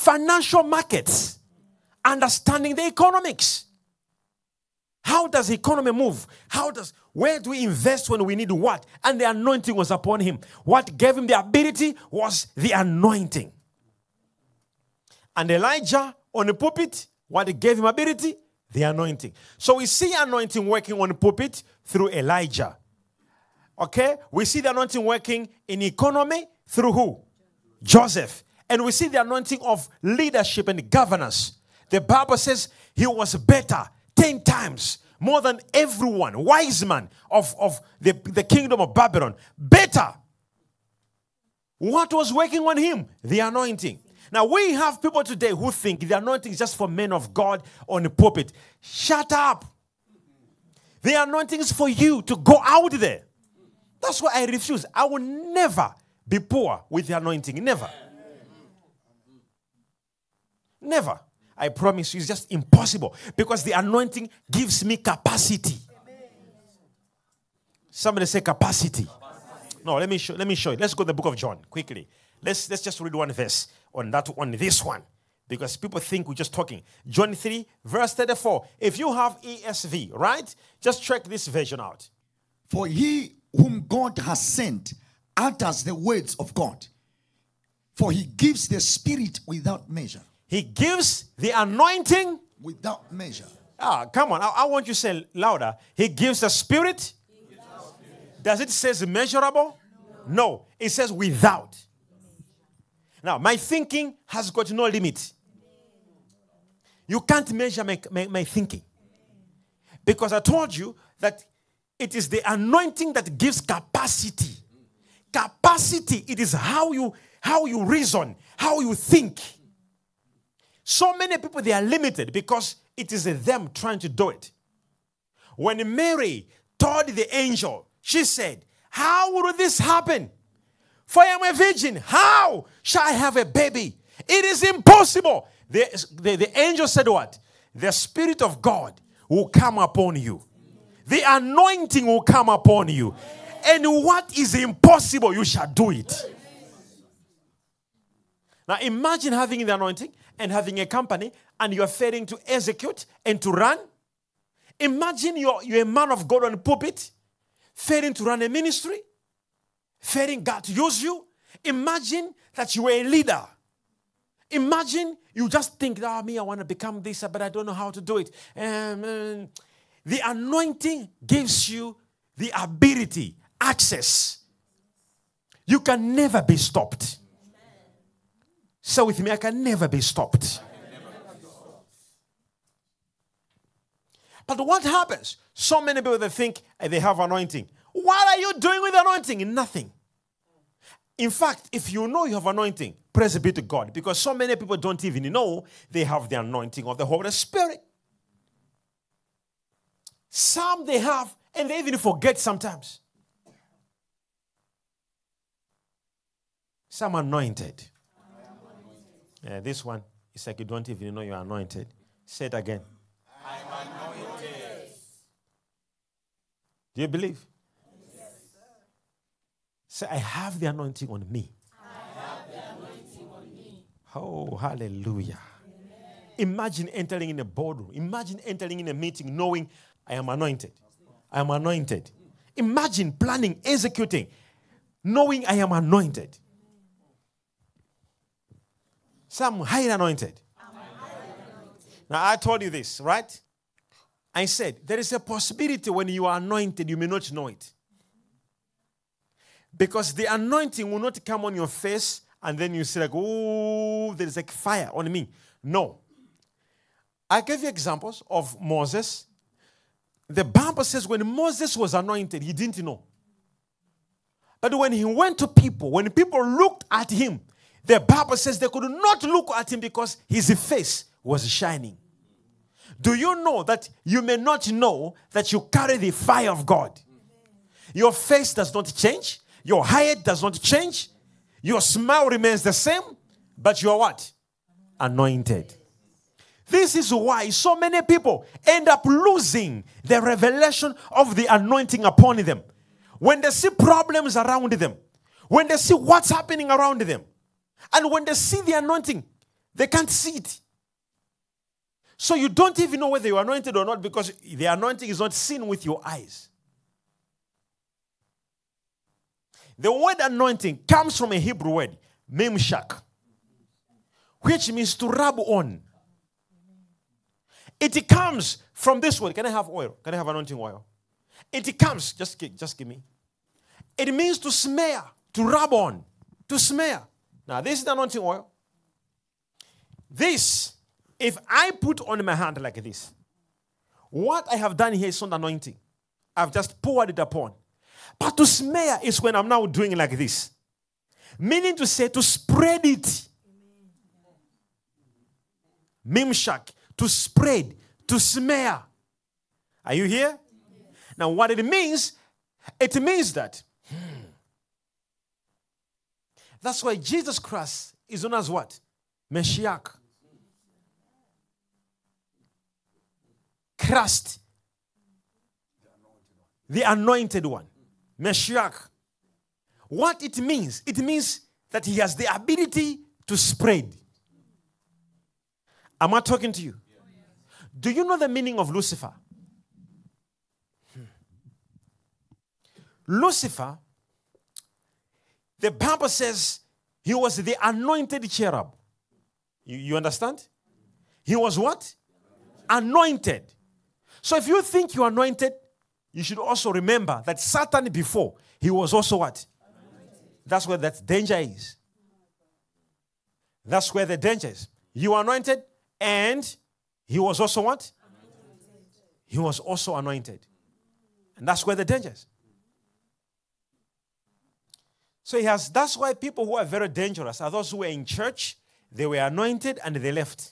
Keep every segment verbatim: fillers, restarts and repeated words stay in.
financial markets, understanding the economics. How does the economy move? How does, where do we invest when we need what? And the anointing was upon him. What gave him the ability was the anointing. And Elijah on the pulpit, what gave him ability? The anointing. So we see anointing working on the pulpit through Elijah. Okay? We see the anointing working in economy through who? Joseph. And we see the anointing of leadership and governance. The Bible says he was better ten times more than everyone, wise man of, of the, the kingdom of Babylon. Better. What was working on him? The anointing. Now, we have people today who think the anointing is just for men of God on the pulpit. Shut up. The anointing is for you to go out there. That's why I refuse. I will never be poor with the anointing. Never. Never. I promise you, it's just impossible. Because the anointing gives me capacity. Somebody say capacity. No, let me show, let me show you. Let's go to the book of John quickly. Let's, let's just read one verse on that on this one. Because people think we're just talking. John three, verse thirty-four. If you have E S V, right? Just check this version out. For he whom God has sent utters the words of God. For he gives the Spirit without measure. He gives the anointing without measure. Ah, come on. I, I want you to say louder. He gives the Spirit. Spirit. Does it say measurable? No. no. It says without. Now, my thinking has got no limit. You can't measure my, my, my thinking. Because I told you that it is the anointing that gives capacity. Capacity, it is how you, how you reason, how you think. So many people, they are limited because it is them trying to do it. When Mary told the angel, she said, how will this happen? For I am a virgin. How shall I have a baby? It is impossible. The, the, the angel said what? The Spirit of God will come upon you. The anointing will come upon you. And what is impossible, you shall do it. Now imagine having the anointing and having a company and you're failing to execute and to run. Imagine you're, you're a man of God on the pulpit, failing to run a ministry, failing God to use you. Imagine that you were a leader. Imagine you just think, oh, me, I want to become this, but I don't know how to do it. Um, um, the anointing gives you the ability, access. You can never be stopped. Say with me, I can never be stopped. But what happens? So many people, they think they have anointing. What are you doing with anointing? Nothing. In fact, if you know you have anointing, praise be to God. Because so many people don't even know they have the anointing of the Holy Spirit. Some they have, and they even forget sometimes. Some anointed. Yeah, this one, it's like you don't even know you're anointed. Say it again. I'm anointed. Do you believe? Yes. Say, I have the anointing on me. I have the anointing on me. Oh, hallelujah. Amen. Imagine entering in a boardroom. Imagine entering in a meeting knowing I am anointed. I am anointed. Imagine planning, executing, knowing I am anointed. Some highly anointed. Now, I told you this, right? I said, there is a possibility when you are anointed, you may not know it. Because the anointing will not come on your face and then you say like, oh, there is like fire on me. No. I gave you examples of Moses. The Bible says when Moses was anointed, he didn't know. But when he went to people, when people looked at him, the Bible says they could not look at him because his face was shining. Do you know that you may not know that you carry the fire of God? Your face does not change. Your height does not change. Your smile remains the same. But you are what? Anointed. This is why so many people end up losing the revelation of the anointing upon them. When they see problems around them. When they see what's happening around them. And when they see the anointing, They can't see it. So you don't even know whether you're anointed or not because the anointing is not seen with your eyes. The word anointing comes from a Hebrew word, mimshak, which means to rub on. It comes from this word. Can I have oil? Can I have anointing oil? It comes, just, just give me. It means to smear, to rub on, to smear. Now, this is the anointing oil. This, if I put on my hand like this, what I have done here is not anointing. I've just poured it upon. But to smear is when I'm now doing like this. Meaning to say, to spread it. Mimshak, to spread, to smear. Are you here? Now, what it means, it means that hmm, that's why Jesus Christ is known as what? Messiah. Christ. The anointed one. Messiah. What it means? It means that he has the ability to spread. Am I talking to you? Do you know the meaning of Lucifer? Lucifer, the Bible says he was the anointed cherub. You, you understand? He was what? Anointed. So if you think you're anointed, you should also remember that Satan before, he was also what? Anointed. That's where that danger is. That's where the danger is. You are anointed and he was also what? Anointed. He was also anointed. And that's where the danger is. So he has, that's why people who are very dangerous are those who were in church, they were anointed and they left.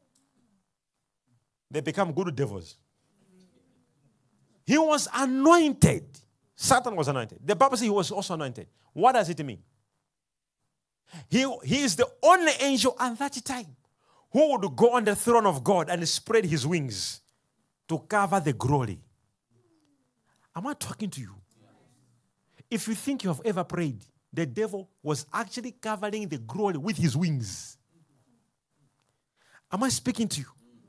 They become good devils. He was anointed. Satan was anointed. The Bible says he was also anointed. What does it mean? He, he is the only angel at that time who would go on the throne of God and spread his wings to cover the glory. Am I talking to you? If you think you have ever prayed, the devil was actually covering the glory with his wings. Am I speaking to you?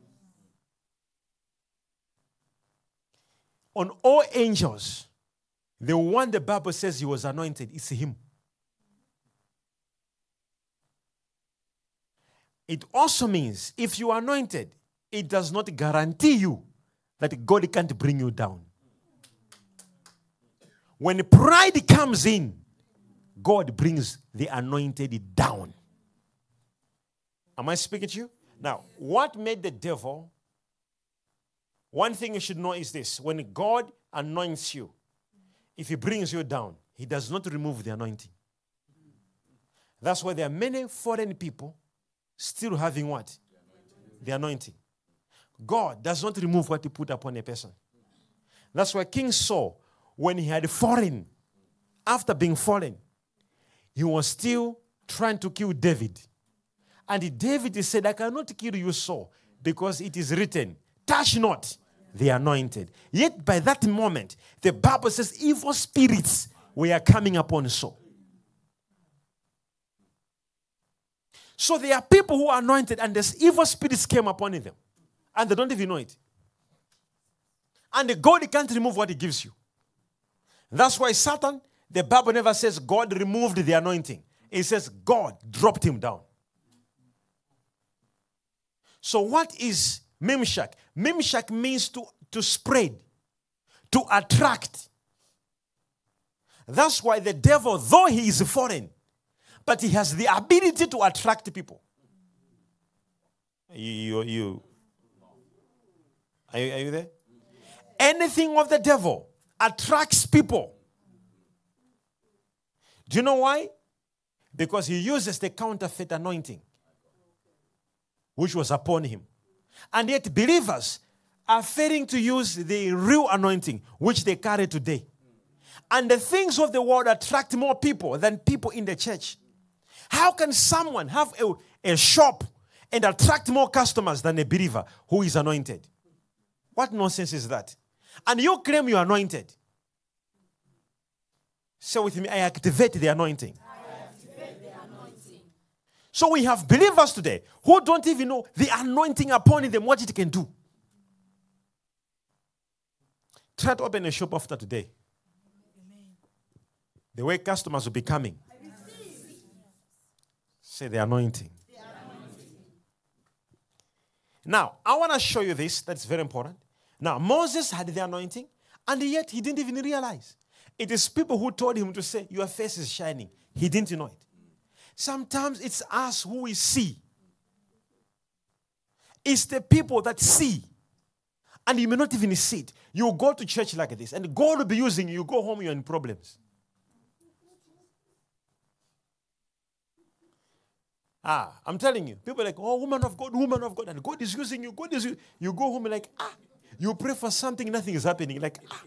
On all angels, the one the Bible says he was anointed is him. It also means if you are anointed, it does not guarantee you that God can't bring you down. When pride comes in, God brings the anointed down. Am I speaking to you? Now, what made the devil? One thing you should know is this. When God anoints you, if he brings you down, he does not remove the anointing. That's why there are many foreign people still having what? The anointing. God does not remove what he put upon a person. That's why King Saul, when he had fallen, after being fallen, he was still trying to kill David. And David said, I cannot kill you, Saul, because it is written, touch not the anointed. Yet by that moment, the Bible says evil spirits were coming upon Saul. So there are people who are anointed and there's evil spirits came upon them. And they don't even know it. And God can't remove what he gives you. That's why Satan, the Bible never says God removed the anointing. It says God dropped him down. So what is Mimshak? Mimshak means to, to spread, to attract. That's why the devil, though he is foreign, but he has the ability to attract people. You, you, you. Are you, are you there? Anything of the devil attracts people. Do you know why? Because he uses the counterfeit anointing, which was upon him. And yet believers are failing to use the real anointing, which they carry today. And the things of the world attract more people than people in the church. How can someone have a, a shop and attract more customers than a believer who is anointed? What nonsense is that? And you claim you are anointed. Say with me, I activate the anointing. I activate the anointing. So we have believers today who don't even know the anointing upon them, what it can do. Try to open a shop after today. The way customers will be coming. Say the anointing. the anointing. Now, I want to show you this. That's very important. Now, Moses had the anointing, and yet he didn't even realize. It is people who told him to say, your face is shining. He didn't know it. Sometimes it's us who we see. It's the people that see. And you may not even see it. You go to church like this, and God will be using you. You go home, you're in problems. Ah, I'm telling you. People are like, oh, woman of God, woman of God. And God is using you. God is using you. You go home like, ah. You pray for something, nothing is happening. Like, ah.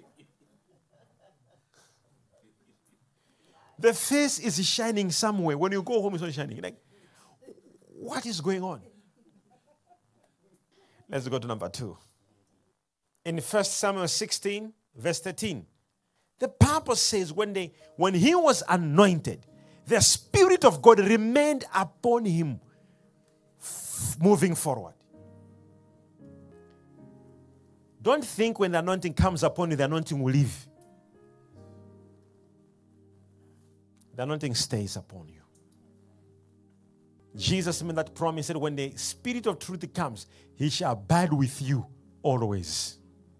The face is shining somewhere. When you go home, it's not shining. Like, what is going on? Let's go to number two. In First Samuel sixteen, verse thirteen, the Bible says when, they, when he was anointed, the Spirit of God remained upon him, f- moving forward. Don't think when the anointing comes upon you, the anointing will leave. The anointing stays upon you. Jesus made that promise, said, when the Spirit of truth comes, he shall abide with you always.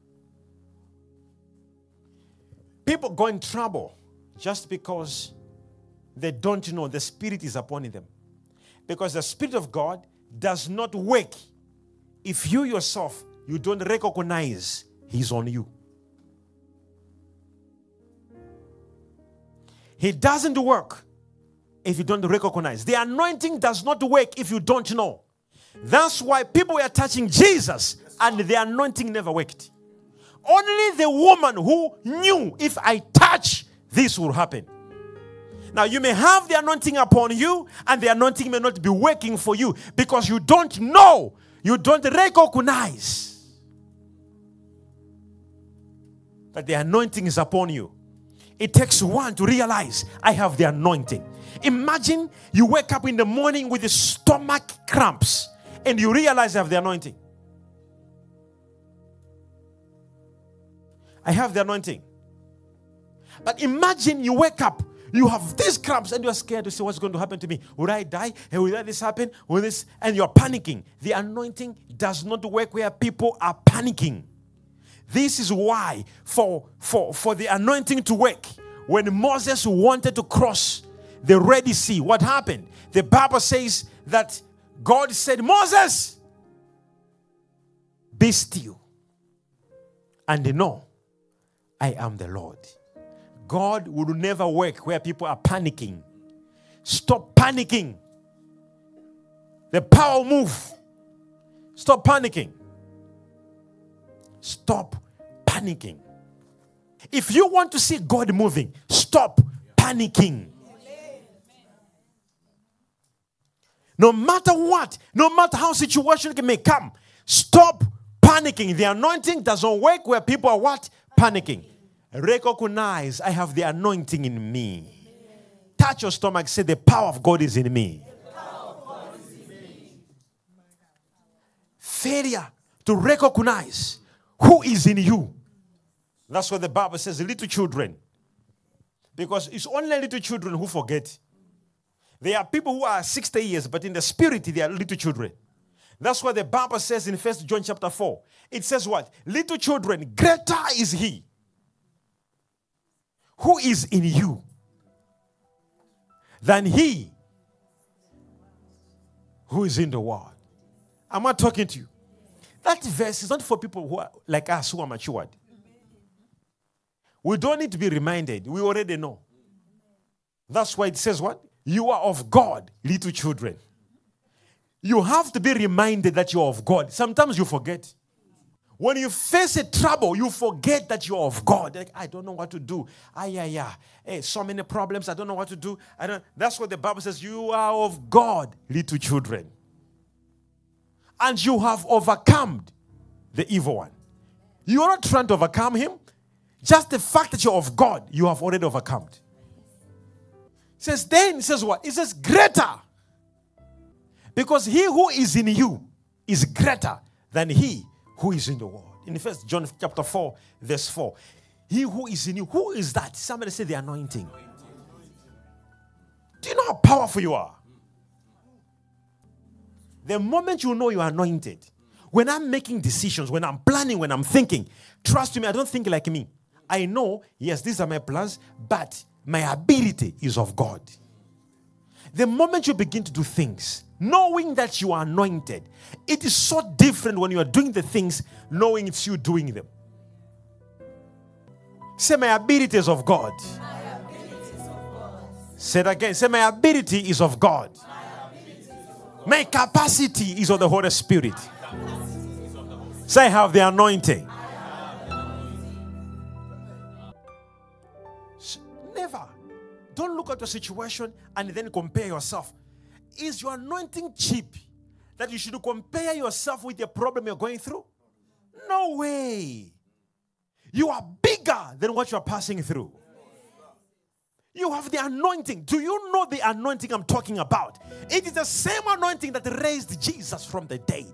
People go in trouble just because they don't know the Spirit is upon them. Because the Spirit of God does not work if you yourself, you don't recognize He's on you. He doesn't work if you don't recognize. The anointing does not work if you don't know. That's why people were touching Jesus and the anointing never worked. Only the woman who knew, if I touch, this will happen. Now, you may have the anointing upon you, and the anointing may not be working for you because you don't know, you don't recognize that the anointing is upon you. It takes one to realize, I have the anointing. Imagine you wake up in the morning with the stomach cramps, and you realize I have the anointing. I have the anointing. But imagine you wake up, you have these cramps, and you're scared to say, what's going to happen to me? Will I die? And will this happen? Will this? And you're panicking. The anointing does not work where people are panicking. This is why, for, for, for the anointing to work, when Moses wanted to cross the Red Sea, what happened? The Bible says that God said, Moses, be still and know I am the Lord. God will never work where people are panicking. Stop panicking. The power will move. Stop panicking. Stop panicking. If you want to see God moving, stop panicking. No matter what, no matter how situation may come, stop panicking. The anointing doesn't work where people are what? Panicking. Recognize I have the anointing in me. Touch your stomach, say the power of God is in me. Failure to recognize who is in you. That's what the Bible says, little children. Because it's only little children who forget. There are people who are sixty years, but in the spirit, they are little children. That's what the Bible says in First John chapter four. It says what? Little children, greater is he who is in you than he who is in the world. I'm not talking to you. That verse is not for people who are like us who are matured. We don't need to be reminded. We already know. That's why it says what? You are of God, little children. You have to be reminded that you are of God. Sometimes you forget. When you face a trouble, you forget that you are of God. Like, I don't know what to do. Ah, yeah, yeah. Hey, so many problems. I don't know what to do. I don't. That's what the Bible says. You are of God, little children. And you have overcome the evil one. You are not trying to overcome him. Just the fact that you're of God, you have already overcome. It says then, it says what? It says greater Because he who is in you is greater than he who is in the world. In First John chapter four, verse four. He who is in you. Who is that? Somebody say the anointing. Do you know how powerful you are? The moment you know you are anointed, when I'm making decisions, when I'm planning, when I'm thinking, trust me, I don't think like me. I know, yes, these are my plans, but my ability is of God. The moment you begin to do things, knowing that you are anointed, it is so different when you are doing the things, knowing it's you doing them. Say, my ability is of God. My ability is of God. Say it again. Say, my ability is of God. My ability is of God. My capacity is of the Holy Spirit. Say, I have the anointing. Never. Don't look at the situation and then compare yourself. Is your anointing cheap that you should compare yourself with the problem you're going through? No way. You are bigger than what you're passing through. You have the anointing. Do you know the anointing I'm talking about? It is the same anointing that raised Jesus from the dead.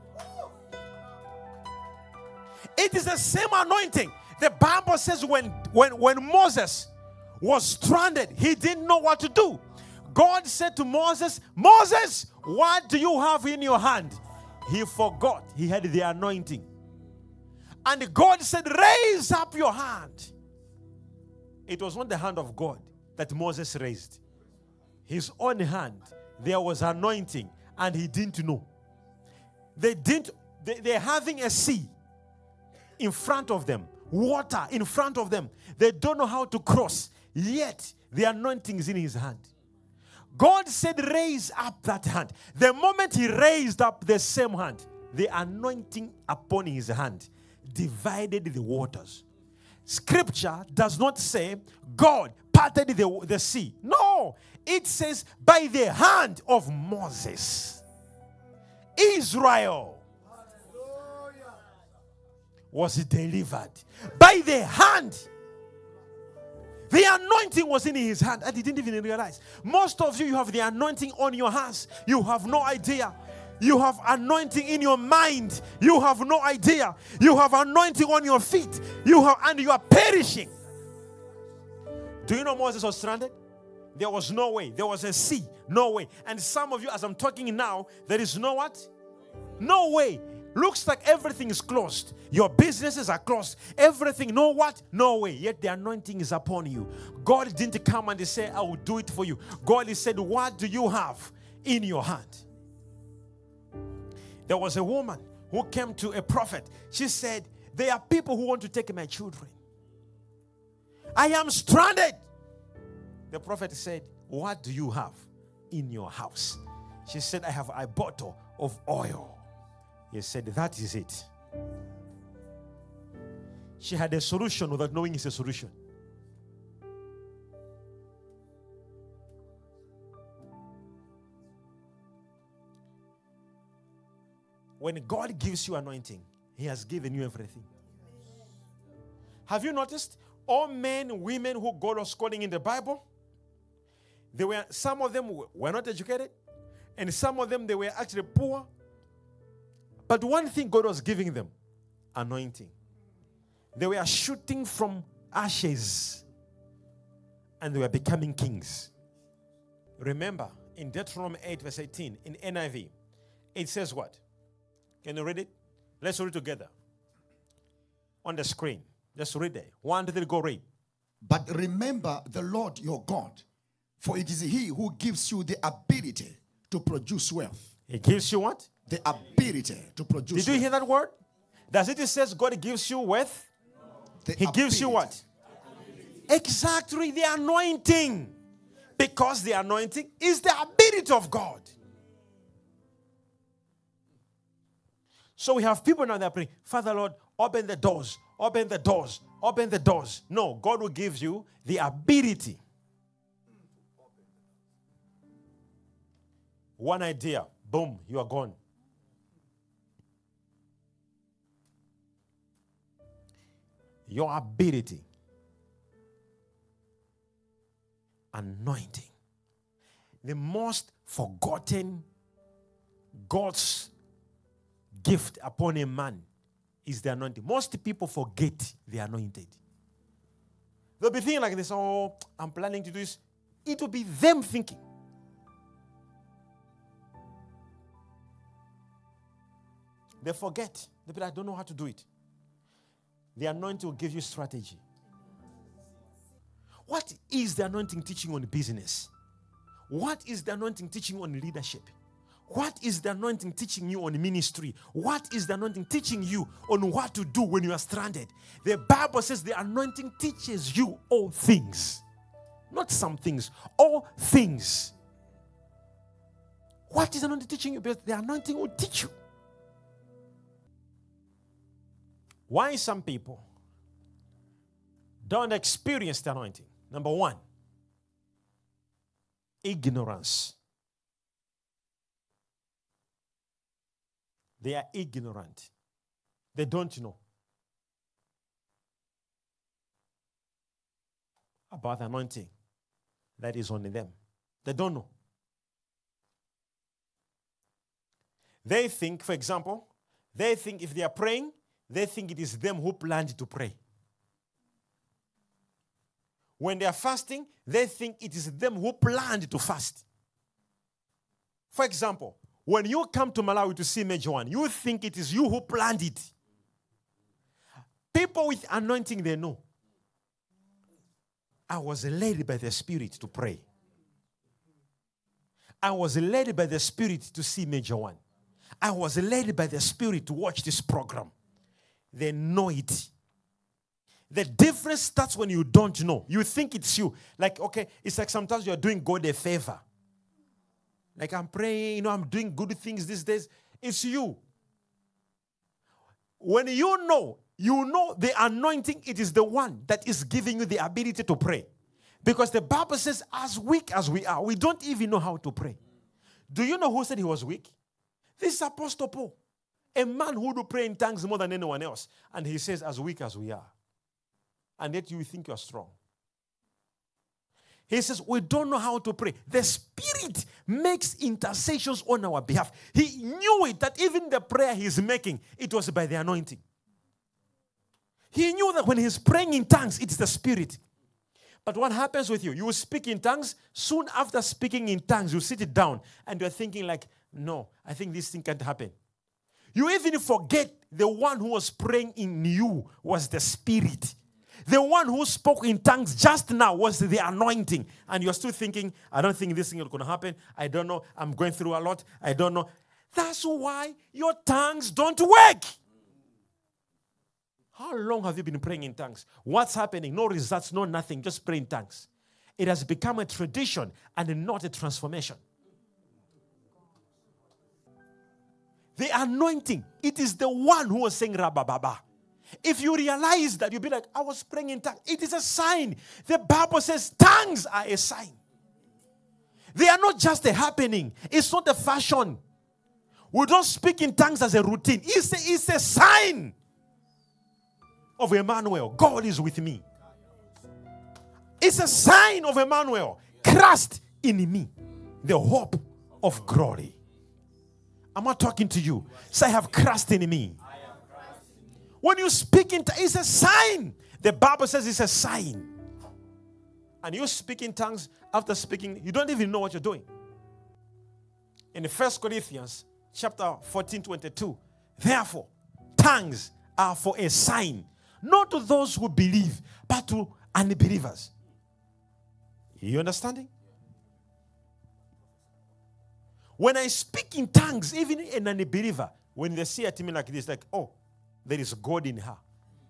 It is the same anointing. The Bible says when, when, when Moses was stranded, he didn't know what to do. God said to Moses, Moses, what do you have in your hand? He forgot he had the anointing. And God said, raise up your hand. It was not the hand of God that Moses raised. His own hand. There was anointing and he didn't know. They didn't, they, they're having a sea in front of them. Water in front of them. They don't know how to cross. Yet the anointing is in his hand. God said, raise up that hand. The moment he raised up the same hand, the anointing upon his hand divided the waters. Scripture does not say God parted the, the sea. No, it says by the hand of Moses, Israel was delivered. By the hand. The anointing was in his hand and he didn't even realize. Most of you, you have the anointing on your hands. You have no idea. You have anointing in your mind. You have no idea. You have anointing on your feet. You have, and you are perishing. Do you know Moses was stranded? There was no way. There was a sea. No way. And some of you, as I'm talking now, there is no what? No way. Looks like everything is closed. Your businesses are closed. Everything, no what? No way. Yet the anointing is upon you. God didn't come and say, I will do it for you. God said, what do you have in your hand? There was a woman who came to a prophet. She said, there are people who want to take my children. I am stranded. The prophet said, what do you have in your house? She said, I have a bottle of oil. He said, that is it. She had a solution without knowing it's a solution. When God gives you anointing, He has given you everything. Have you noticed? All men, women who God was calling in the Bible, they were, some of them were not educated, and some of them, they were actually poor. But one thing God was giving them, anointing. They were shooting from ashes, and they were becoming kings. Remember, in Deuteronomy eight, verse eighteen, in N I V, it says what? Can you read it? Let's read together. On the screen. Just read it. One, two, three, go read. But remember the Lord your God, for it is He who gives you the ability to produce wealth. He gives you what? The ability to produce Did you wealth. hear that word? Does it say God gives you wealth? The He gives you ability. what? Exactly, the anointing. Because the anointing is the ability of God. So we have people now that are praying, Father Lord, open the doors, open the doors, open the doors. No, God will give you the ability. One idea, boom, you are gone. Your ability, anointing, the most forgotten God's gift upon a man is the anointing. Most people forget they are anointed. They'll be thinking like this, oh, I'm planning to do this. It will be them thinking. They forget. They'll be like, I don't know how to do it. The anointing will give you strategy. What is the anointing teaching on business? What is the anointing teaching on leadership? What is the anointing teaching you on ministry? What is the anointing teaching you on what to do when you are stranded? The Bible says the anointing teaches you all things. Not some things, all things. What is the anointing teaching you? Because the anointing will teach you. Why some people don't experience the anointing? Number one, ignorance. They are ignorant. They don't know about the anointing that is on them. They don't know. They think, for example, they think if they are praying, they think it is them who planned to pray. When they are fasting, they think it is them who planned to fast. For example, when you come to Malawi to see Major One, you think it is you who planned it. People with anointing, they know. I was led by the Spirit to pray. I was led by the Spirit to see Major One. I was led by the Spirit to watch this program. They know it. The difference starts when you don't know. You think it's you. Like, okay, it's like sometimes you're doing God a favor. Like, I'm praying, you know, I'm doing good things these days. It's you. When you know, you know the anointing, it is the one that is giving you the ability to pray. Because the Bible says, as weak as we are, we don't even know how to pray. Do you know who said he was weak? This is Apostle Paul. A man who would pray in tongues more than anyone else. And he says, as weak as we are. And yet you think you're strong. He says, we don't know how to pray. The Spirit makes intercessions on our behalf. He knew it, that even the prayer he's making, it was by the anointing. He knew that when he's praying in tongues, it's the Spirit. But what happens with you? You will speak in tongues. Soon after speaking in tongues, you sit it down and you're thinking like, no, I think this thing can't happen. You even forget the one who was praying in you was the Spirit. The one who spoke in tongues just now was the anointing. And you're still thinking, I don't think this thing is going to happen. I don't know. I'm going through a lot. I don't know. That's why your tongues don't work. How long have you been praying in tongues? What's happening? No results, no nothing. Just pray in tongues. It has become a tradition and not a transformation. The anointing, it is the one who was saying Rabababa. If you realize that, you'll be like, I was praying in tongues. It is a sign. The Bible says tongues are a sign. They are not just a happening. It's not a fashion. We don't speak in tongues as a routine. It's a, it's a sign of Emmanuel. God is with me. It's a sign of Emmanuel. Christ in me. The hope of glory. I'm not talking to you. Say, I have Christ in me. When you speak in tongues, it's a sign. The Bible says it's a sign. And you speak in tongues, after speaking, you don't even know what you're doing. In First Corinthians chapter fourteen, twenty-two, therefore, tongues are for a sign, not to those who believe, but to unbelievers. You understanding? When I speak in tongues, even an unbeliever, when they see at me like this, like, oh, there is God in her.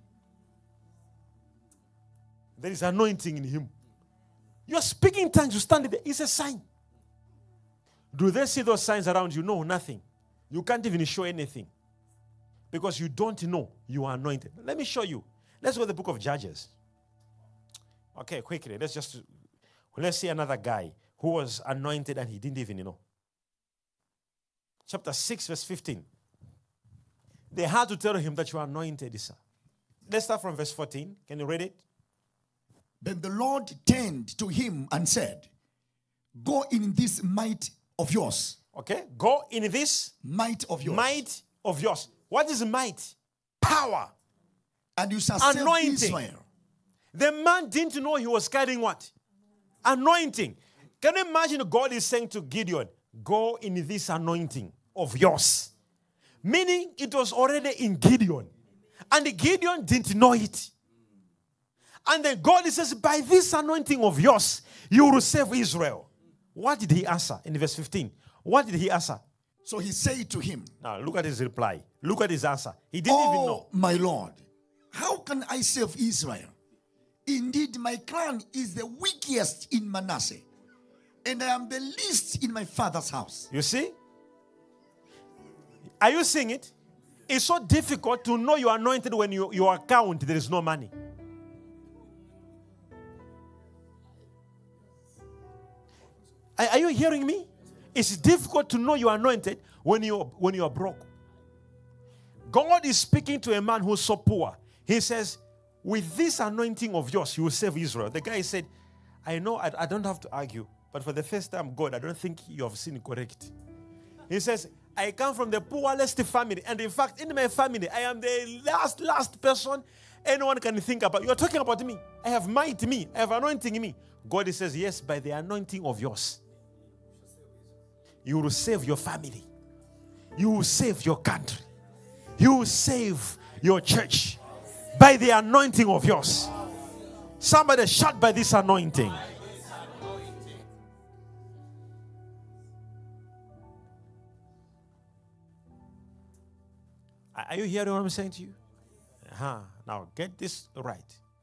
There is anointing in him. You are speaking in tongues, you stand there. It's a sign. Do they see those signs around you? No, nothing. You can't even show anything. Because you don't know you are anointed. Let me show you. Let's go to the book of Judges. Okay, quickly. Let's just, let's see another guy who was anointed and he didn't even know. Chapter six, verse fifteen. They had to tell him that you are anointed, sir. Let's start from verse fourteen. Can you read it? Then the Lord turned to him and said, go in this might of yours. Okay? Go in this might of yours. might of yours. What is might? Power. And you shall Anointing. save Israel. The man didn't know he was carrying what? Anointing. Can you imagine God is saying to Gideon, go in this anointing of yours. Meaning it was already in Gideon. And Gideon didn't know it. And then God says, by this anointing of yours, you will save Israel. What did he answer in verse fifteen? What did he answer? So he said to him, Now look at his reply. Look at his answer. He didn't oh, even know. my Lord, how can I save Israel? Indeed, my clan is the weakest in Manasseh, and I am the least in my father's house. You see? Are you seeing it? It's so difficult to know you're anointed when you, your account there is no money. Are, are you hearing me? It's difficult to know you're anointed when you when you are broke. God is speaking to a man who's so poor. He says, with this anointing of yours, you will save Israel. The guy said, I know I, I don't have to argue, but for the first time, God, I don't think you have seen correct. He says, I come from the poorest family. And in fact, in my family, I am the last, last person anyone can think about. You're talking about me. I have might me. I have anointing in me. God says, yes, by the anointing of yours, you will save your family. You will save your country. You will save your church by the anointing of yours. Somebody shout by this anointing. Are you hearing what I'm saying to you? Uh-huh. Now get this right.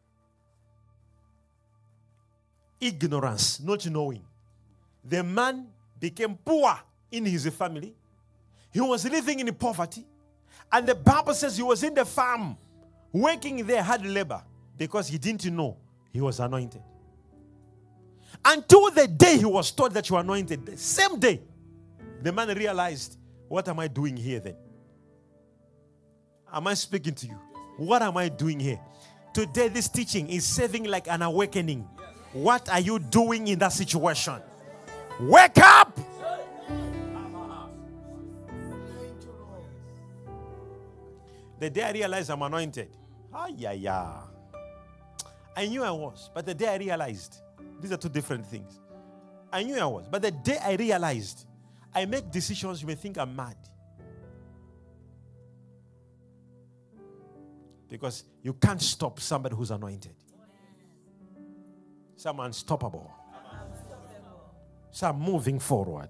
Ignorance, not knowing. The man became poor in his family. He was living in poverty. And the Bible says he was in the farm, working there, hard labor, because he didn't know he was anointed. Until the day he was told that you are anointed, the same day, the man realized, what am I doing here then? Am I speaking to you? What am I doing here? Today, this teaching is serving like an awakening. What are you doing in that situation? Wake up! The day I realized I'm anointed, ah, yeah, yeah. I knew I was, but the day I realized, these are two different things. I knew I was, but the day I realized, I make decisions you may think I'm mad. Because you can't stop somebody who's anointed. Some unstoppable. Some moving forward.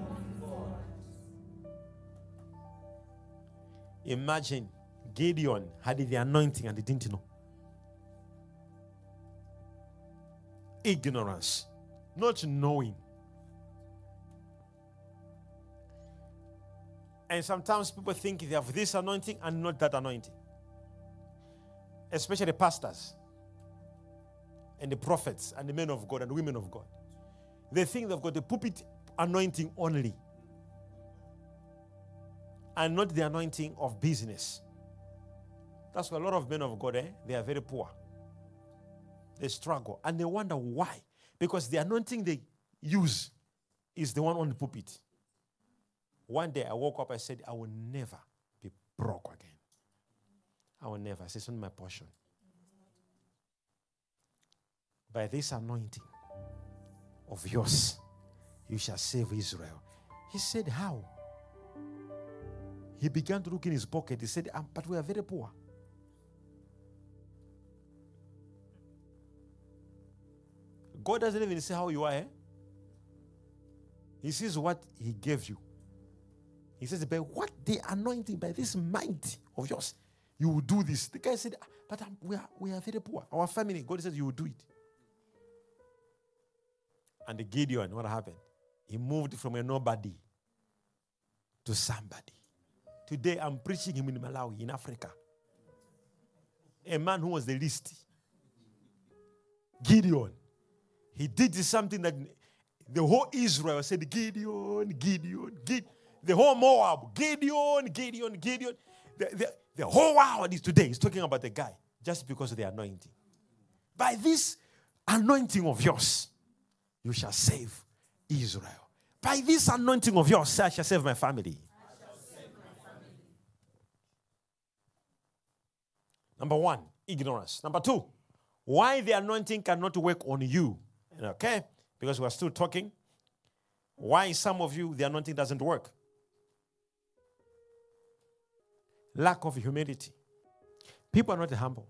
Imagine Gideon had the anointing and he didn't know. Ignorance. Not knowing. And sometimes people think they have this anointing and not that anointing. Especially pastors and the prophets and the men of God and the women of God. They think they've got the pulpit anointing only and not the anointing of business. That's why a lot of men of God, eh, they are very poor. They struggle and they wonder why. Because the anointing they use is the one on the pulpit. One day I woke up, I said, I will never be broke again. I will never. It's not my portion. By this anointing of yours, you shall save Israel. He said, how? He began to look in his pocket. He said, um, but we are very poor. God doesn't even say how you are. Eh? He sees what he gave you. He says, by what the anointing, by this might of yours, you will do this. The guy said, but um, we, are, we are very poor. Our family, God says, you will do it. And the Gideon, what happened? He moved from a nobody to somebody. Today, I'm preaching him in Malawi, in Africa. A man who was the least. Gideon. He did something that the whole Israel said, Gideon, Gideon, Gideon. The whole Moab, Gideon, Gideon, Gideon. The, the, the whole world is today is talking about the guy just because of the anointing. By this anointing of yours, you shall save Israel. By this anointing of yours, I shall save my family. Number one, ignorance. Number two, why the anointing cannot work on you. Okay? Because we're still talking. Why some of you, the anointing doesn't work. Lack of humility. People are not humble.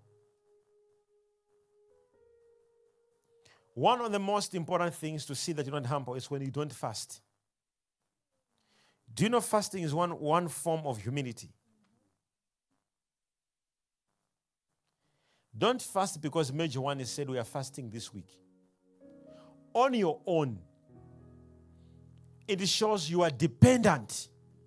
One of the most important things to see that you're not humble is when you don't fast. Do you know fasting is one, one form of humility? Don't fast because Major One has said we are fasting this week. On your own, it shows you are dependent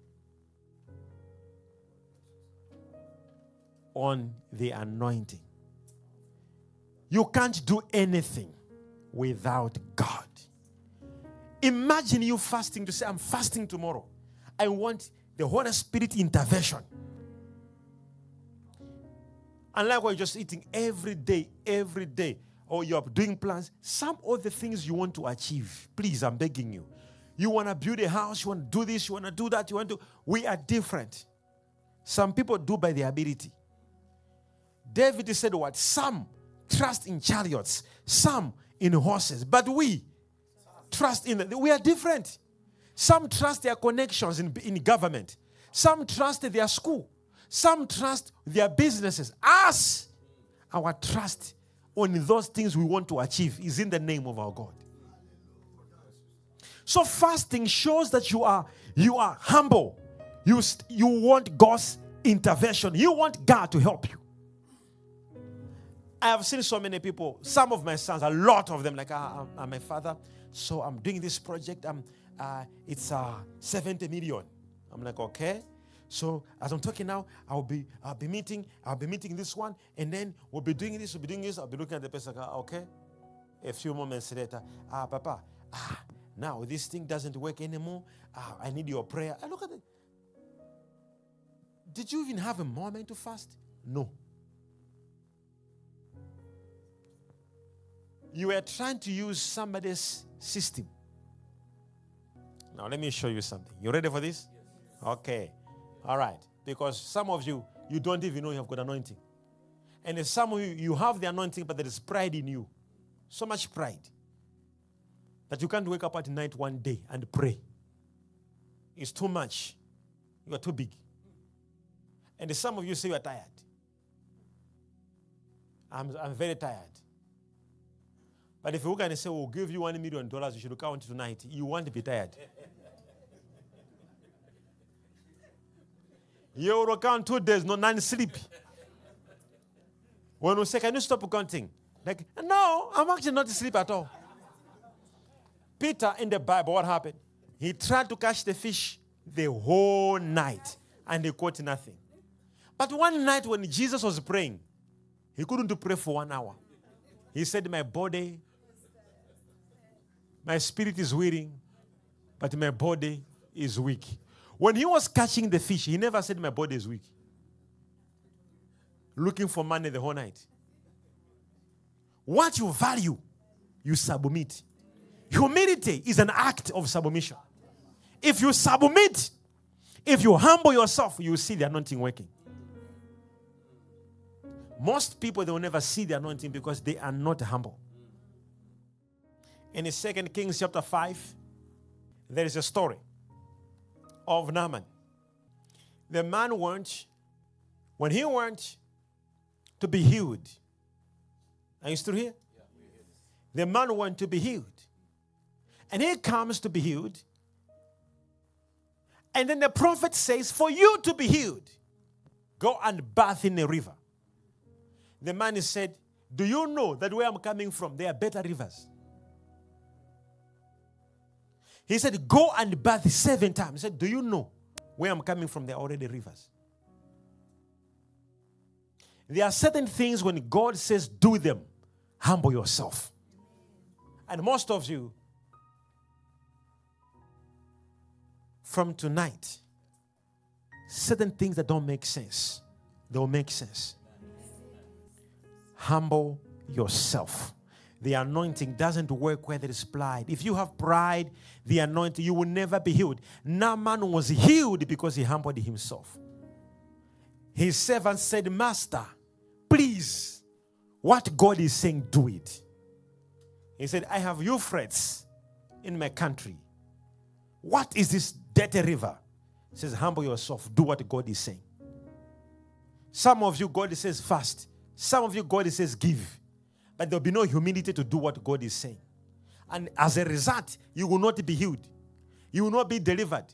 on the anointing. You can't do anything without God. Imagine you fasting to say, I'm fasting tomorrow. I want the Holy Spirit intervention. Unlike what you're just eating every day, every day, or you're doing plans, some of the things you want to achieve, please, I'm begging you. You want to build a house, you want to do this, you want to do that, you want to. We are different. Some people do by their ability. David said what? Some trust in chariots, some in horses, but we trust in, the, we are different. Some trust their connections in, in government. Some trust their school. Some trust their businesses. Us, our trust on those things we want to achieve is in the name of our God. So fasting shows that you are, you are humble. You, you want God's intervention. You want God to help you. I have seen so many people, some of my sons, a lot of them, like, ah, I'm a father, so I'm doing this project. I'm, uh, it's uh, seventy million. I'm like, okay. So as I'm talking now, I'll be, I'll be meeting, I'll be meeting this one, and then we'll be doing this, we'll be doing this. I'll be looking at the person, like, okay. A few moments later, ah, Papa, ah, now this thing doesn't work anymore. Ah, I need your prayer. I look at it. Did you even have a moment to fast? No. You were trying to use somebody's system. Now, let me show you something. You ready for this? Yes. Okay. All right. Because some of you, you don't even know you have got anointing. And there's some of you, you have the anointing, but there is pride in you. So much pride that you can't wake up at night one day and pray. It's too much. You are too big. And some of you say you are tired. I'm, I'm very tired. But if you're going to say, we'll give you one million dollars, you should count tonight, you won't be tired. You will count two days, no, none sleep. When we say, can you stop counting? Like, no, I'm actually not asleep at all. Peter in the Bible, what happened? He tried to catch the fish the whole night and he caught nothing. But one night when Jesus was praying, he couldn't pray for one hour. He said, my body, my spirit is willing, but my body is weak. When he was catching the fish, he never said, my body is weak. Looking for money the whole night. What you value, you submit. Humility is an act of submission. If you submit, if you humble yourself, you will see the anointing working. Most people, they will never see the anointing because they are not humble. In Second Kings chapter five, there is a story of Naaman. The man went, when he went to be healed. Are you still here? Yeah. The man went to be healed. And he comes to be healed. And then the prophet says, for you to be healed, go and bath in a river. The man said, do you know that where I'm coming from, there are better rivers? He said, go and bath seven times. He said, do you know where I'm coming from? There are already rivers. There are certain things when God says, do them, humble yourself. And most of you, from tonight, certain things that don't make sense, they'll make sense. Humble yourself. The anointing doesn't work where there is pride. If you have pride, the anointing, you will never be healed. Naaman was healed because he humbled himself. His servant said, Master, please, what God is saying, do it. He said, I have Euphrates in my country. What is this dirty river? He says, humble yourself. Do what God is saying. Some of you, God says fast. Some of you, God says give. But there will be no humility to do what God is saying. And as a result, you will not be healed. You will not be delivered.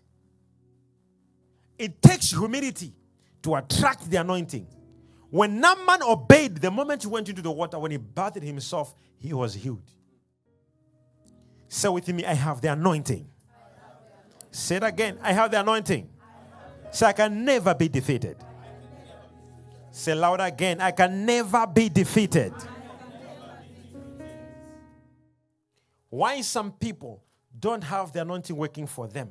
It takes humility to attract the anointing. When Naaman obeyed, the moment he went into the water, when he bathed himself, he was healed. Say with me, I have the anointing. Say it again, I have the anointing. So I can never be defeated. Say louder again, I can never be defeated. Why some people don't have the anointing working for them?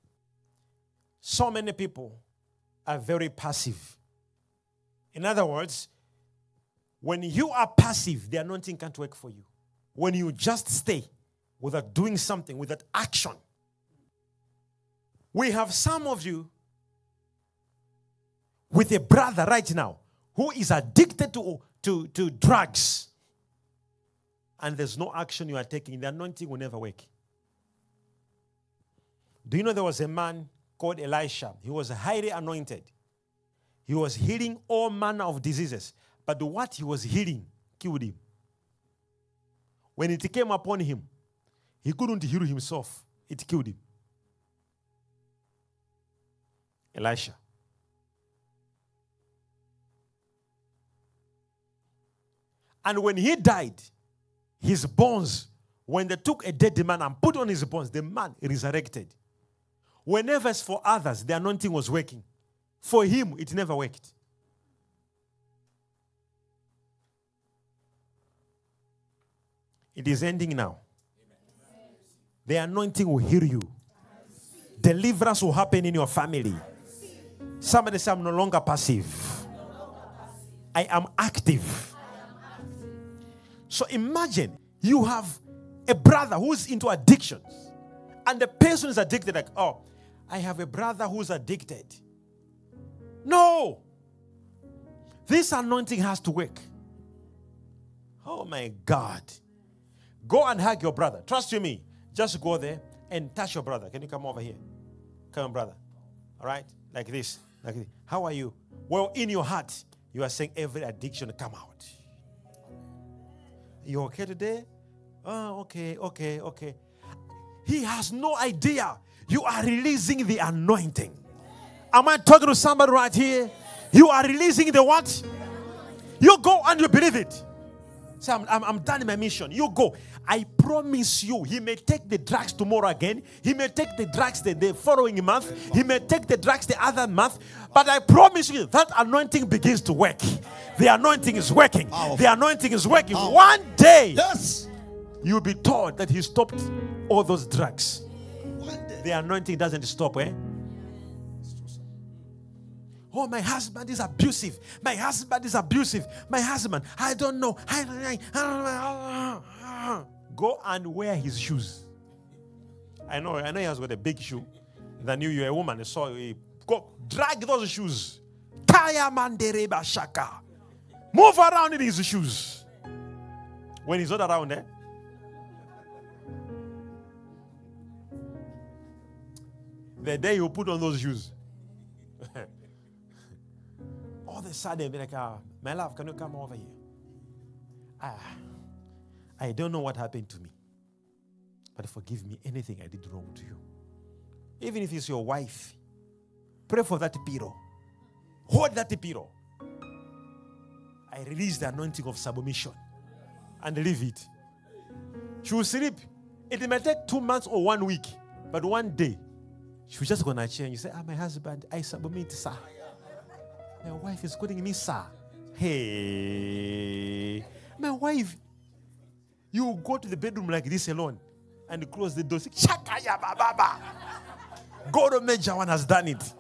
So many people are very passive. In other words, when you are passive, the anointing can't work for you. When you just stay without doing something, without action. We have some of you with a brother right now who is addicted to, to, to drugs. And there's no action you are taking. The anointing will never work. Do you know there was a man called Elisha? He was highly anointed. He was healing all manner of diseases. But what he was healing killed him. When it came upon him, he couldn't heal himself. It killed him. Elisha. And when he died, his bones, when they took a dead man and put on his bones, the man resurrected. Whenever it's for others, the anointing was working. For him, it never worked. It is ending now. The anointing will heal you. Deliverance will happen in your family. Somebody say, I'm no longer passive. I am active. So imagine you have a brother who's into addictions. And the person is addicted like, oh, I have a brother who's addicted. No. This anointing has to work. Oh my God. Go and hug your brother. Trust you me. Just go there and touch your brother. Can you come over here? Come on, brother. All right? Like this. Like this. How are you? Well, in your heart, you are saying every addiction come out. You okay today? Oh, okay, okay, okay. He has no idea. You are releasing the anointing. Am I talking to somebody right here? You are releasing the what? You go and you believe it. Say, I'm, I'm, I'm done in my mission. You go. I promise you, he may take the drugs tomorrow again. He may take the drugs the, the following month. He may take the drugs the other month. But I promise you, that anointing begins to work. The anointing is working. Powerful. The anointing is working. Powerful. One day, yes, you'll be told that he stopped all those drugs. One day. The anointing doesn't stop, eh? Oh, my husband is abusive. My husband is abusive. My husband, I don't know. I don't know. Go and wear his shoes. I know, I know he has got a big shoe. Then you, you're a woman, so you go drag those shoes. Kaya mandereba shaka. Move around in his shoes. When he's not around, eh? The day you put on those shoes. All of a sudden, be like, ah, my love, can you come over here? Ah, I don't know what happened to me. But forgive me anything I did wrong to you. Even if it's your wife, pray for that pillow. Hold that pillow. I release the anointing of submission and leave it. She will sleep. It may take two months or one week, but one day, she's just going to change. You say, ah, my husband, I submit, sir. My wife is calling me, sir. Hey, my wife, you go to the bedroom like this alone and close the door. Say, Chakaya Baba. God of Major One has done it.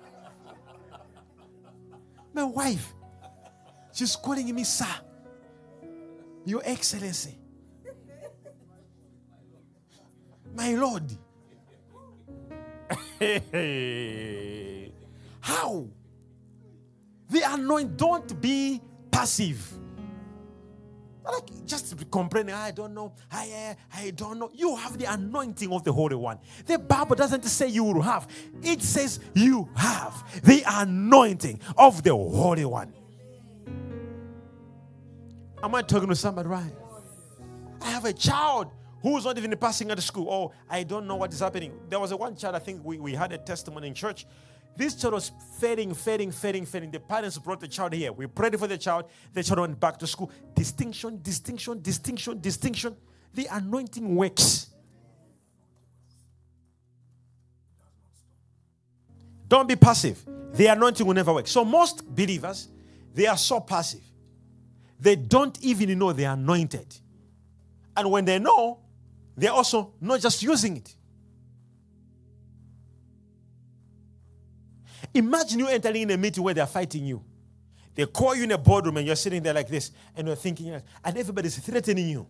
My wife, she's calling me, sir. Your Excellency. My Lord. How? The anointing, don't be passive. Like just complaining, I don't know, I, I don't know. You have the anointing of the Holy One. The Bible doesn't say you will have. It says you have the anointing of the Holy One. Am I talking to somebody right? I have a child who's not even passing at school. Oh, I don't know what is happening. There was a one child, I think we, we had a testimony in church. This child was fading, fading, fading, fading. The parents brought the child here. We prayed for the child. The child went back to school. Distinction, distinction, distinction, distinction. The anointing works. Don't be passive. The anointing will never work. So most believers, they are so passive. They don't even know they are anointed. And when they know, they're also not just using it. Imagine you entering in a meeting where they're fighting you. They call you in a boardroom and you're sitting there like this and you're thinking, and everybody's threatening you.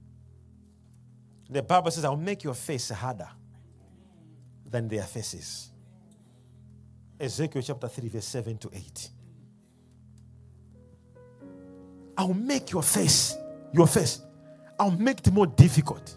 The Bible says, I'll make your face harder than their faces. Ezekiel chapter three, verse seven to eight. I'll make your face, your face, I'll make it more difficult.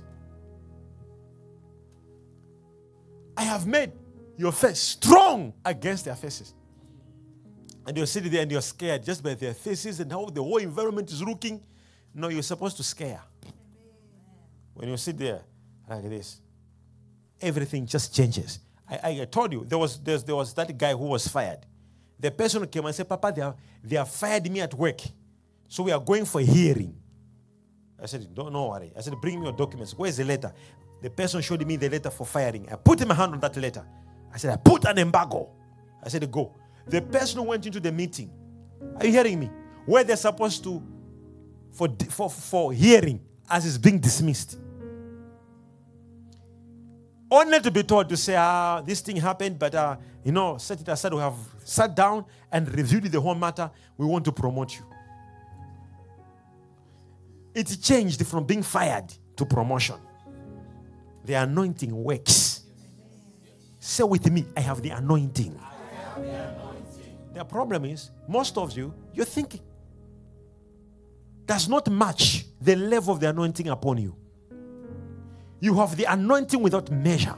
I have made your face strong against their faces. And you're sitting there and you're scared just by their faces and how the whole environment is looking. No, you're supposed to scare. When you sit there like this, everything just changes. I, I told you, there was, there was there was that guy who was fired. The person came and said, Papa, they have, they have fired me at work. So we are going for a hearing. I said, don't no worry. I said, bring me your documents. Where's the letter? The person showed me the letter for firing. I put my hand on that letter. I said, I put an embargo. I said, go. The person who went into the meeting, are you hearing me? Where they're supposed to, for, for, for hearing, as is being dismissed. Only to be told to say, ah, this thing happened, but, uh, you know, set it aside. We have sat down and reviewed the whole matter. We want to promote you. It changed from being fired to promotion. The anointing works. Say with me, I have the anointing. I have the anointing. The problem is, most of you, your thinking does not match the level of the anointing upon you. You have the anointing without measure.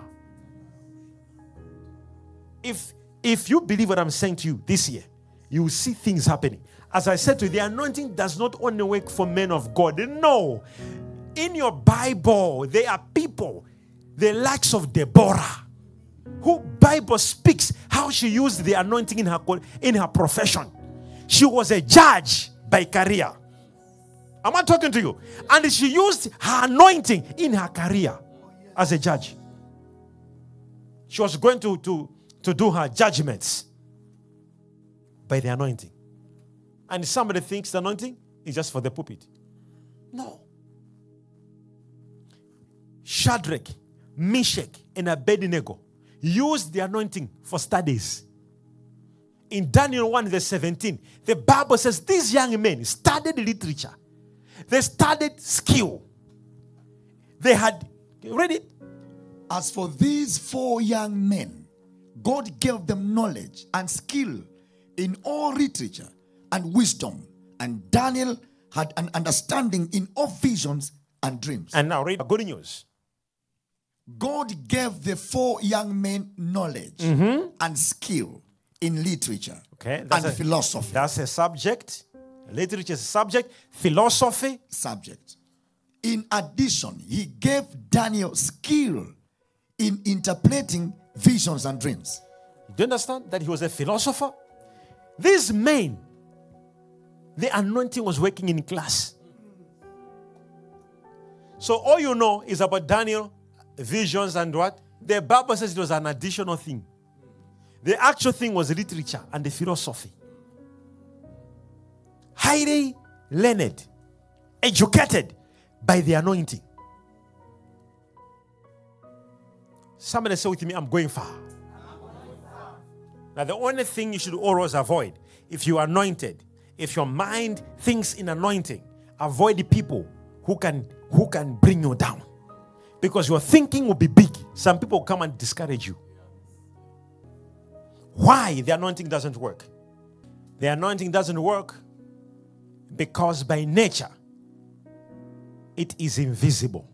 If, if you believe what I'm saying to you this year, you will see things happening. As I said to you, the anointing does not only work for men of God. No. In your Bible, there are people, the likes of Deborah, who Bible speaks how she used the anointing in her, in her profession. She was a judge by career. Am I talking to you? And she used her anointing in her career as a judge. She was going to, to, to do her judgments by the anointing. And somebody thinks the anointing is just for the pulpit. No. Shadrach, Meshach, and Abednego used the anointing for studies. In Daniel one verse seventeen, the Bible says these young men studied literature. They studied skill. They had, read it. As for these four young men, God gave them knowledge and skill in all literature and wisdom. And Daniel had an understanding in all visions and dreams. And now read good news. God gave the four young men knowledge Mm-hmm. and skill in literature Okay, that's and a- philosophy. That's a subject. Literature is a subject. Philosophy. Subject. In addition, he gave Daniel skill in interpreting visions and dreams. Do you understand that he was a philosopher? These men, the anointing was working in class. So all you know is about Daniel, visions and what? The Bible says it was an additional thing. The actual thing was literature and the philosophy. Highly learned, educated by the anointing. Somebody say with me, I'm going far. Now, the only thing you should always avoid, if you are anointed, if your mind thinks in anointing, avoid the people who can, who can bring you down. Because your thinking will be big. Some people will come and discourage you. Why the anointing doesn't work? The anointing doesn't work because by nature, it is invisible.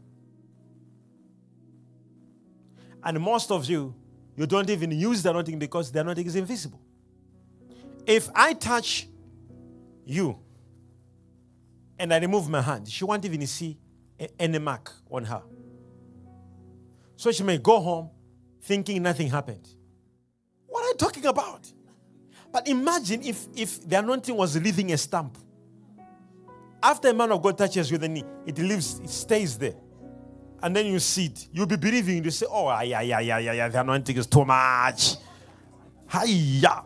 And most of you, you don't even use the anointing because the anointing is invisible. If I touch you and I remove my hand, she won't even see any mark on her. So she may go home thinking nothing happened. What are you talking about? But imagine if, if the anointing was leaving a stamp. After a man of God touches you, then it lives, it stays there. And then you see it. You'll be believing. You say, oh, yeah, yeah, yeah, yeah, yeah, the anointing is too much. Hiya.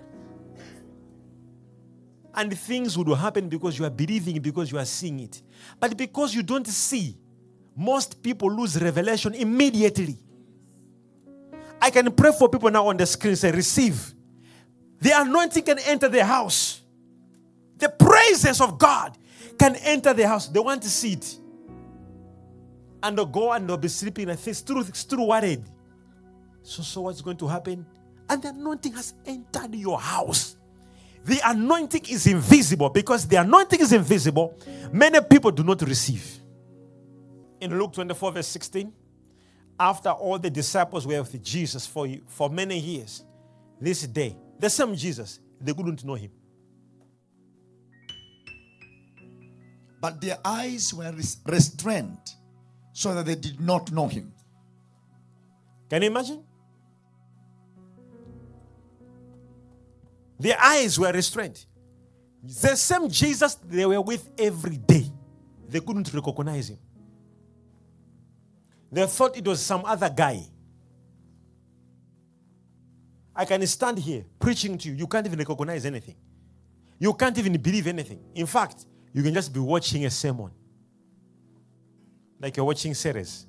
And things would happen because you are believing, because you are seeing it. But because you don't see, most people lose revelation immediately. I can pray for people now on the screen, say, receive. The anointing can enter the house. The presence of God can enter the house. They want to see it. And they'll go and they'll be sleeping and think, still, still worried. So, so what's going to happen? And the anointing has entered your house. The anointing is invisible. Because the anointing is invisible, many people do not receive. In Luke twenty-four, verse sixteen, after all the disciples were with Jesus for, for many years, this day, the same Jesus, they couldn't know him. But their eyes were restrained so that they did not know him. Can you imagine? Their eyes were restrained. The same Jesus they were with every day. They couldn't recognize him. They thought it was some other guy. I can stand here preaching to you. You can't even recognize anything. You can't even believe anything. In fact, you can just be watching a sermon. Like you're watching series.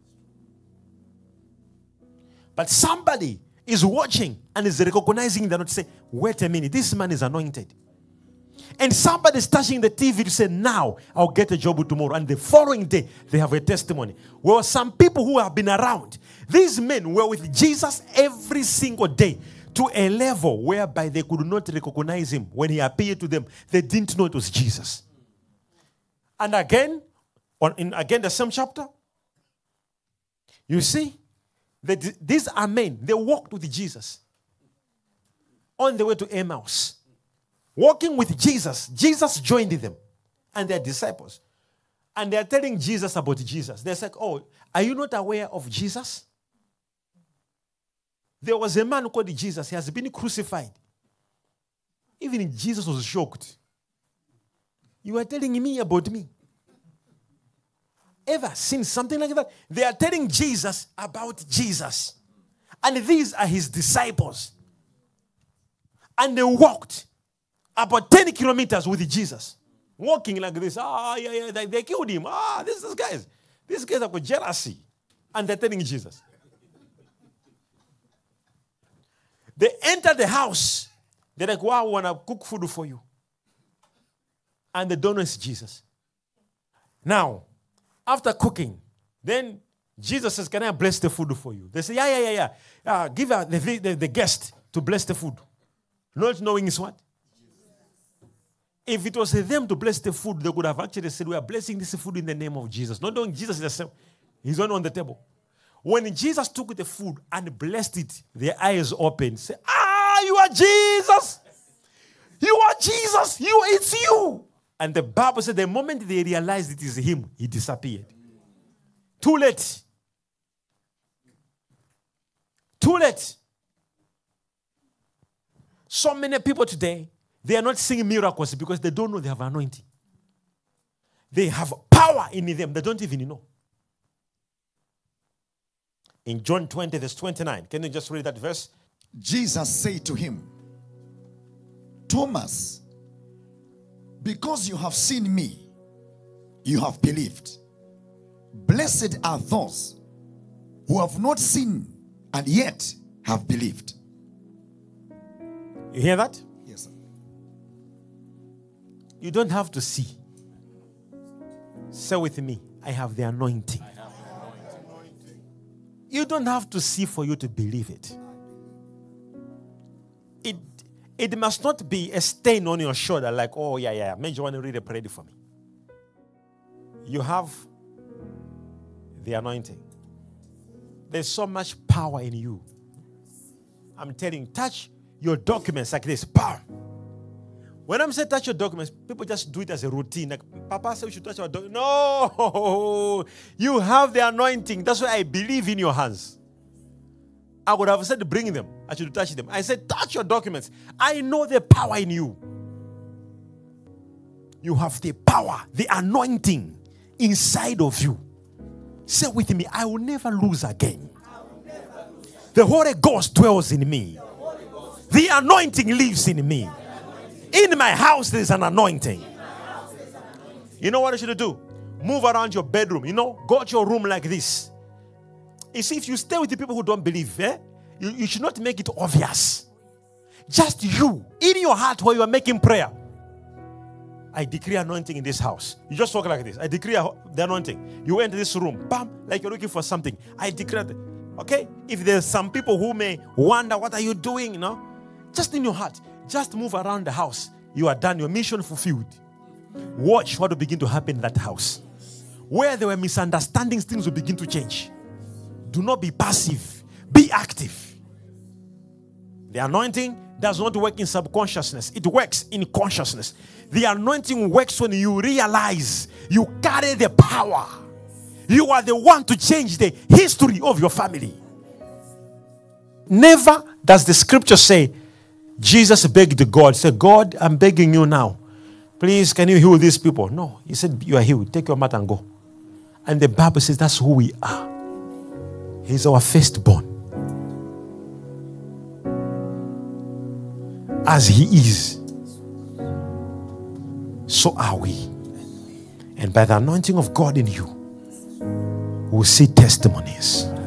But somebody is watching and is recognizing the anointing. Say, wait a minute, this man is anointed. And somebody is touching the T V to say, now I'll get a job tomorrow. And the following day, they have a testimony. Well, some people who have been around, these men were with Jesus every single day to a level whereby they could not recognize him. When he appeared to them, they didn't know it was Jesus. And again, on, in again the same chapter, you see, that these are men. They walked with Jesus on the way to Emmaus. Walking with Jesus, Jesus joined them and their disciples. And they are telling Jesus about Jesus. They're like, oh, are you not aware of Jesus? There was a man called Jesus. He has been crucified. Even Jesus was shocked. You are telling me about me. Ever seen something like that? They are telling Jesus about Jesus. And these are his disciples. And they walked about ten kilometers with Jesus. Walking like this. Ah, yeah, yeah, they, they killed him. Ah, this is guys. These guys have got jealousy. And they're telling Jesus. They enter the house. They're like, wow, we want to cook food for you. And they don't know it's Jesus. Now, after cooking, then Jesus says, can I bless the food for you? They say, yeah, yeah, yeah, yeah. Uh, give uh, the, the, the guest to bless the food. Not knowing is what? If it was them to bless the food, they could have actually said, we are blessing this food in the name of Jesus. Not knowing Jesus is the same. He's only on the table. When Jesus took the food and blessed it, their eyes opened. Say, ah, you are Jesus. You are Jesus. You, it's you. And the Bible said the moment they realized it is him, he disappeared. Too late. Too late. So many people today, they are not seeing miracles because they don't know they have anointing. They have power in them. They don't even know. In John twenty, verse twenty-nine. Can you just read that verse? Jesus said to him, Thomas, because you have seen me, you have believed. Blessed are those who have not seen and yet have believed. You hear that? Yes, sir. You don't have to see. Say with me, I have the anointing. I have the anointing. don't have to see for you to believe it. It, it must not be a stain on your shoulder like, oh, yeah, yeah, maybe you want to read a prayer for me. You have the anointing. There's so much power in you. I'm telling you, touch your documents like this. Bam. When I'm saying touch your documents, people just do it as a routine. Like, Papa said we should touch our documents. No! You have the anointing. That's why I believe in your hands. I would have said bring them. I should touch them. I said touch your documents. I know the power in you. You have the power, the anointing inside of you. Say with me, I will never lose again. The Holy Ghost dwells in me. The anointing lives in me. In my house there is an anointing. You know what you should do? Move around your bedroom. You know, go to your room like this. You see, if you stay with the people who don't believe, eh, you, you should not make it obvious. Just you, in your heart while you are making prayer. I decree anointing in this house. You just talk like this. I decree the anointing. You enter this room, bam, like you're looking for something. I decree that. Okay? If there's some people who may wonder, what are you doing? You know? Just in your heart. Just move around the house. You are done. Your mission fulfilled. Watch what will begin to happen in that house. Where there were misunderstandings, things will begin to change. Do not be passive. Be active. The anointing does not work in subconsciousness. It works in consciousness. The anointing works when you realize you carry the power. You are the one to change the history of your family. Never does the scripture say, Jesus begged God, said, God, I'm begging you now. Please, can you heal these people? No. He said, you are healed. Take your mat and go. And the Bible says that's who we are. He's our firstborn. As he is, so are we. And by the anointing of God in you, we'll see testimonies.